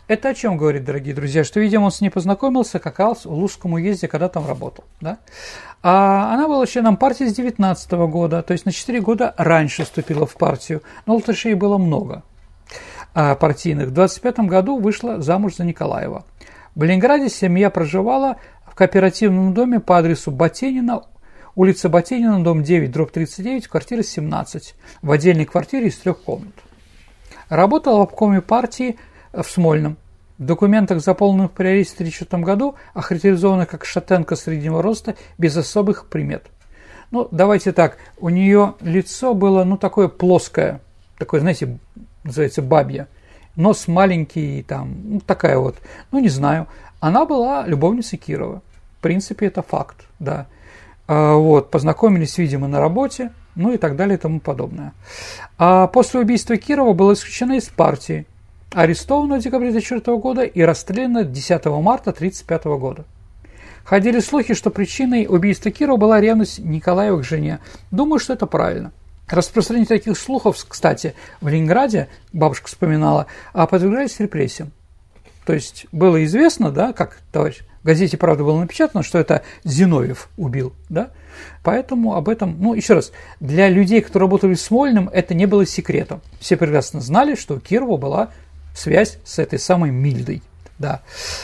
Это о чем говорит, дорогие друзья? Что, видимо, он с ней познакомился как раз в Лужском уезде, когда там работал. Да? А она была членом партии с 19 года, то есть на 4 года раньше вступила в партию. Но латышей было много партийных. В 25 году вышла замуж за Николаева. В Ленинграде семья проживала в кооперативном доме по адресу Ботенина, улица Ботенина, дом 9/39, квартира 17, в отдельной квартире из 3 комнат. Работала в обкоме партии в Смольном. В документах, заполненных при аресте в 1934 году, охарактеризована как шатенка среднего роста, без особых примет. Ну, давайте так, у нее лицо было, такое плоское, такое, знаете, называется бабье, нос маленький, там, такая вот, не знаю. Она была любовницей Кирова. В принципе, это факт, да. Познакомились, видимо, на работе, и так далее и тому подобное. А после убийства Кирова была исключена из партии, арестована в декабре 1934 года и расстреляна 10 марта 1935 года. Ходили слухи, что причиной убийства Кирова была ревность Николаева к жене. Думаю, что это правильно. Распространение таких слухов, кстати, в Ленинграде, бабушка вспоминала, подвергались репрессиям. То есть было известно, да, как товарищ в газете «Правда» было напечатано, что это Зиновьев убил, да? Поэтому об этом, еще раз, для людей, которые работали в Смольном, это не было секретом. Все прекрасно знали, что у Кирова была связь с этой самой Мильдой, да.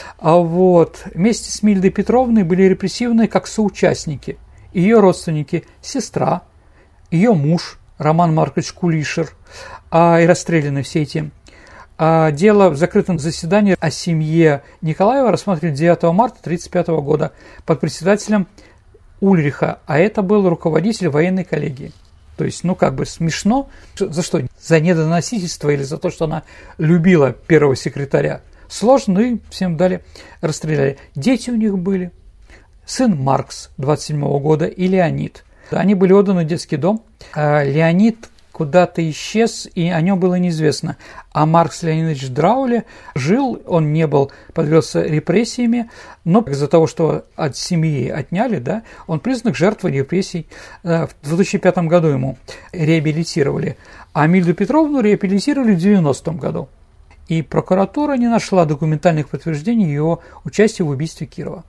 Вместе с Мильдой Петровной были репрессированы как соучастники ее родственники, сестра, ее муж Роман Маркович Кулишер, и расстреляны все эти. Дело в закрытом заседании о семье Николаева рассматривали 9 марта 1935 года под председателем Ульриха, а это был руководитель военной коллегии. То есть, смешно. За что? За недоносительство или за то, что она любила первого секретаря? Сложно, и всем дали, расстреляли. Дети у них были. Сын Маркс 27 года и Леонид. Они были отданы в детский дом. Леонид куда-то исчез, и о нем было неизвестно. А Маркс Леонидович Драуле жил, он не был, подвергся репрессиями, но из-за того, что от семьи отняли, да, он признан жертвой репрессий. В 2005 году ему реабилитировали, а Мильду Петровну реабилитировали в 1990 году. И прокуратура не нашла документальных подтверждений его участия в убийстве Кирова.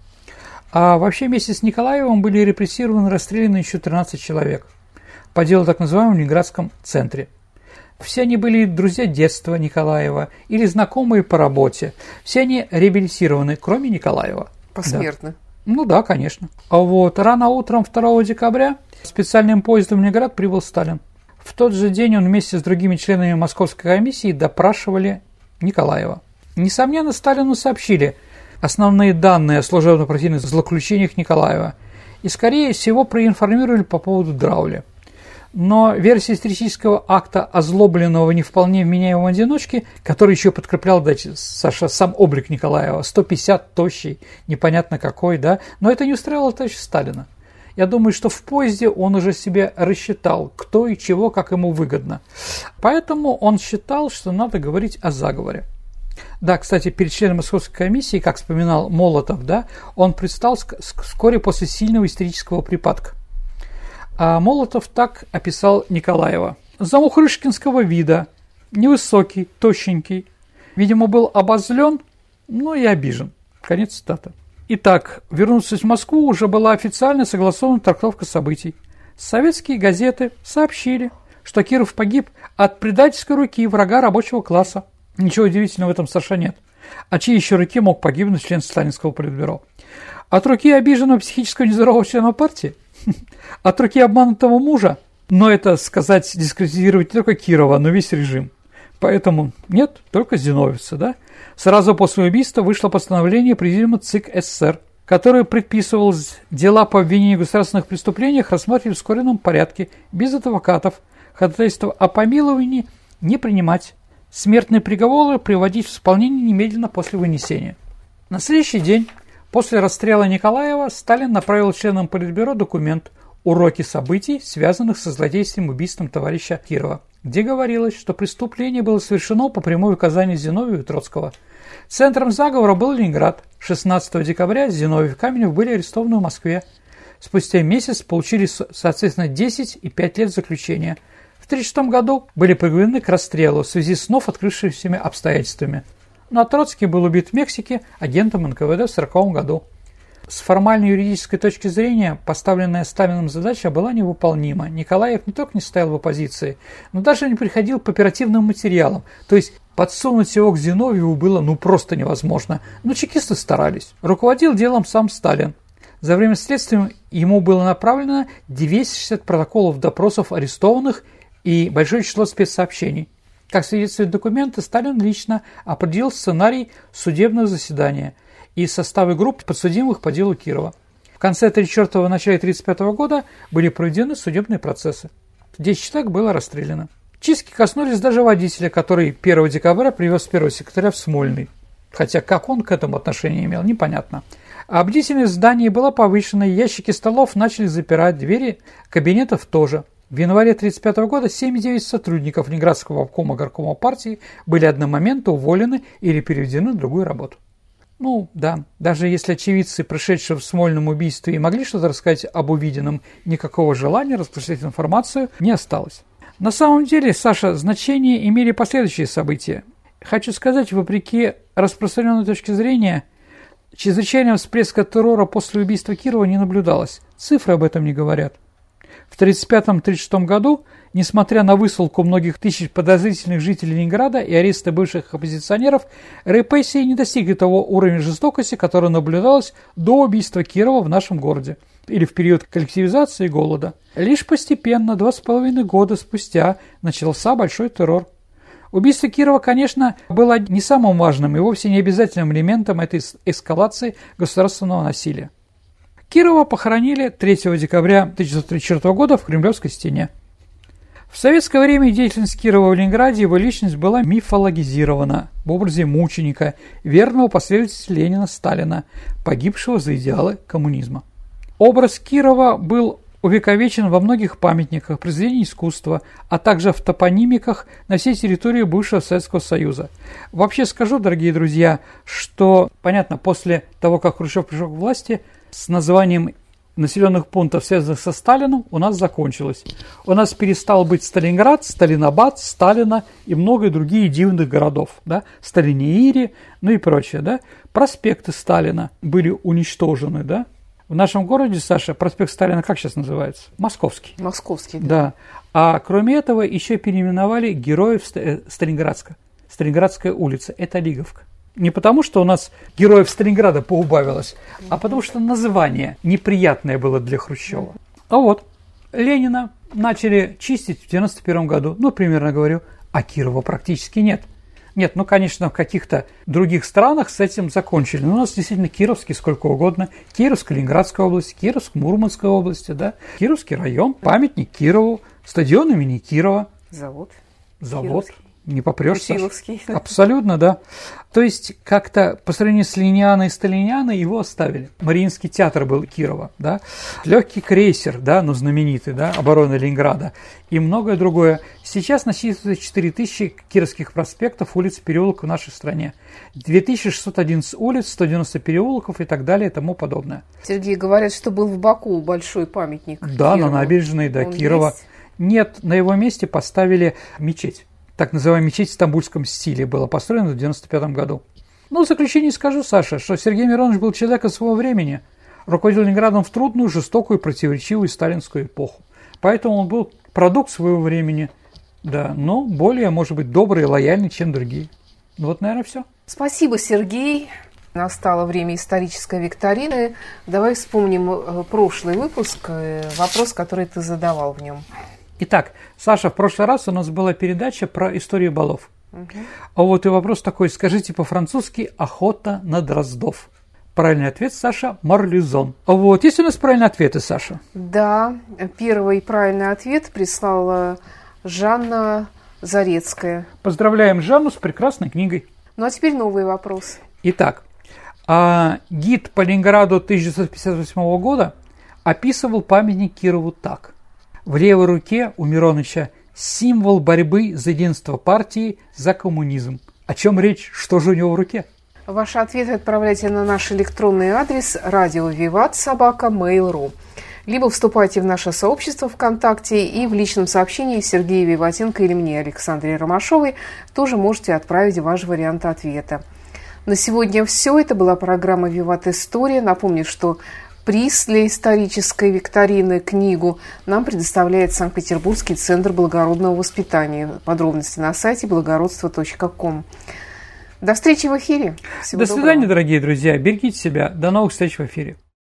А вообще вместе с Николаевым были репрессированы и расстреляны еще 13 человек по делу так называемом Ленинградском центре. Все они были друзья детства Николаева или знакомые по работе. Все они реабилитированы, кроме Николаева. Посмертно. Да. Да, конечно. Рано утром 2 декабря специальным поездом в Ленинград прибыл Сталин. В тот же день он вместе с другими членами Московской комиссии допрашивали Николаева. Несомненно, Сталину сообщили основные данные о служебно-партийных злоключениях Николаева и, скорее всего, проинформировали по поводу Драуля. Но версия исторического акта озлобленного не вполне вменяемого одиночки, который еще подкреплял, Саша, сам облик Николаева, 150 тощий, непонятно какой, да, но это не устраивало товарища Сталина. Я думаю, что в поезде он уже себе рассчитал, кто и чего, как ему выгодно. Поэтому он считал, что надо говорить о заговоре. Да, кстати, перед членом Московской комиссии, как вспоминал Молотов, да, он предстал вскоре после сильного истерического припадка. А Молотов так описал Николаева. Замухрышкинского вида, невысокий, тощенький, видимо, был обозлен, но и обижен. Конец цитаты. Итак, вернувшись в Москву, уже была официально согласована трактовка событий. Советские газеты сообщили, что Киров погиб от предательской руки врага рабочего класса. Ничего удивительного в этом совершенно нет. От чьей еще руки мог погибнуть член сталинского политбюро? От руки обиженного психически нездорового члена партии? От руки обманутого мужа? Но это, сказать, дискредитировать не только Кирова, но весь режим. Поэтому нет, только зиновьевцы, да? Сразу после убийства вышло постановление Президиума ЦИК СССР, которое предписывало дела по обвинению в государственных преступлениях рассматривать в ускоренном порядке, без адвокатов, ходатайство о помиловании не принимать, смертные приговоры приводить в исполнение немедленно после вынесения. На следующий день, после расстрела Николаева, Сталин направил членам Политбюро документ «Уроки событий, связанных со злодейством и убийством товарища Кирова», где говорилось, что преступление было совершено по прямой указанию Зиновьева и Троцкого. Центром заговора был Ленинград. 16 декабря Зиновьев и Каменев были арестованы в Москве. Спустя месяц получили, соответственно, 10 и 5 лет заключения. В 1936 году были приговорены к расстрелу в связи с вновь открывшимися обстоятельствами. Ну а Троцкий был убит в Мексике агентом НКВД в 1940 году. С формальной юридической точки зрения поставленная Сталиным задача была невыполнима. Николаев не только не стоял в оппозиции, но даже не приходил по оперативным материалам. То есть подсунуть его к Зиновьеву было просто невозможно. Но чекисты старались. Руководил делом сам Сталин. За время следствия ему было направлено 260 протоколов допросов арестованных и большое число спецсообщений. Как свидетельствуют документы, Сталин лично определил сценарий судебного заседания и составы групп подсудимых по делу Кирова. В конце 1934 и начале 1935 года были проведены судебные процессы. 10 человек было расстреляно. Чистки коснулись даже водителя, который 1 декабря привез первого секретаря в Смольный. Хотя как он к этому отношение имел, непонятно. А бдительность в здании была повышена, ящики столов начали запирать, двери кабинетов тоже. В январе 1935 года 7,9 сотрудников Ленинградского обкома горкома партии были одномоментно уволены или переведены на другую работу. Да, даже если очевидцы, пришедшие в Смольном убийстве, и могли что-то рассказать об увиденном, никакого желания распространять информацию не осталось. На самом деле, Саша, значение имели последующие события. Хочу сказать, вопреки распространенной точке зрения, чрезвычайного всплеска террора после убийства Кирова не наблюдалось. Цифры об этом не говорят. В 1935-1936 году, несмотря на высылку многих тысяч подозрительных жителей Ленинграда и аресты бывших оппозиционеров, репрессии не достигли того уровня жестокости, который наблюдалось до убийства Кирова в нашем городе или в период коллективизации и голода. Лишь постепенно, 2,5 года спустя, начался большой террор. Убийство Кирова, конечно, было не самым важным и вовсе не обязательным элементом этой эскалации государственного насилия. Кирова похоронили 3 декабря 1934 года в Кремлевской стене. В советское время деятельность Кирова в Ленинграде, его личность была мифологизирована в образе мученика, верного последователя Ленина Сталина, погибшего за идеалы коммунизма. Образ Кирова был увековечен во многих памятниках, произведениях искусства, а также в топонимиках на всей территории бывшего Советского Союза. Вообще скажу, дорогие друзья, что, понятно, после того, как Хрущев пришел к власти, с названием населенных пунктов, связанных со Сталином, у нас закончилось. У нас перестал быть Сталинград, Сталинабад, Сталина и много других дивных городов. Да? Сталиниири, и прочее. Да? Проспекты Сталина были уничтожены. Да? В нашем городе, Саша, проспект Сталина как сейчас называется? Московский. Московский, да. Да. А кроме этого еще переименовали героев Сталинградска. Сталинградская улица. Это Лиговка. Не потому, что у нас героев Сталинграда поубавилось, а потому, что название неприятное было для Хрущева. А вот Ленина начали чистить в 1991 году, примерно говорю, а Кирова практически нет. Нет, конечно, в каких-то других странах с этим закончили. Но у нас действительно Кировский сколько угодно. Кировско-Ленинградская область, Кировск-Мурманская область, да? Кировский район, памятник Кирову, стадион имени Кирова. Завод. Кировский. Не попрёшься. Путиловский. Абсолютно, да. То есть, как-то по сравнению с Ленианой и Сталинианой его оставили. Мариинский театр был Кирова, да. Легкий крейсер, да, знаменитый, да, обороны Ленинграда. И многое другое. Сейчас насчитывается 4000 кировских проспектов, улиц, переулок в нашей стране. 2611 улиц, 190 переулков и так далее и тому подобное. Сергей, говорят, что был в Баку большой памятник Да, Кирову. На набережной, да, Кирова. Есть? Нет, на его месте поставили мечеть. Так называемая мечеть в стамбульском стиле была построена в 1995 году. В заключение скажу, Саша, что Сергей Миронович был человеком своего времени, руководил Ленинградом в трудную, жестокую, противоречивую сталинскую эпоху. Поэтому он был продукт своего времени, да, но более, может быть, добрый и лояльный, чем другие. Наверное, все. Спасибо, Сергей. Настало время исторической викторины. Давай вспомним прошлый выпуск, вопрос, который ты задавал в нем. Итак, Саша, в прошлый раз у нас была передача про историю балов. А вот и вопрос такой, скажите по-французски «охота на дроздов». Правильный ответ, Саша, «марлюзон». А вот, есть у нас правильные ответы, Саша? Да, первый правильный ответ прислала Жанна Зарецкая. Поздравляем Жанну с прекрасной книгой. А теперь новый вопрос. Итак, гид по Ленинграду 1958 года описывал памятник Кирову так. В левой руке у Мироныча символ борьбы за единство партии за коммунизм. О чем речь? Что же у него в руке? Ваши ответы отправляйте на наш электронный адрес radiovivat@mail.ru. Либо вступайте в наше сообщество ВКонтакте и в личном сообщении Сергея Виватенко или мне, Александре Ромашовой, тоже можете отправить ваш вариант ответа. На сегодня все. Это была программа «Виват История». Напомню, что приз для исторической викторины «Книгу» нам предоставляет Санкт-Петербургский центр благородного воспитания. Подробности на сайте благородство.ком. До встречи в эфире. До свидания, дорогие друзья. Берегите себя. До новых встреч в эфире.